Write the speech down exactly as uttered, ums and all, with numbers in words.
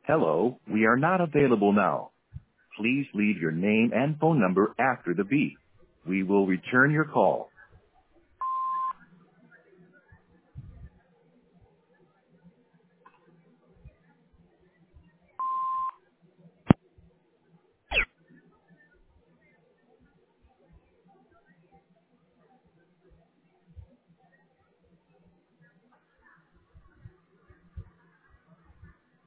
Hello, we are not available now. Please leave your name and phone number after the beep. We will return your call.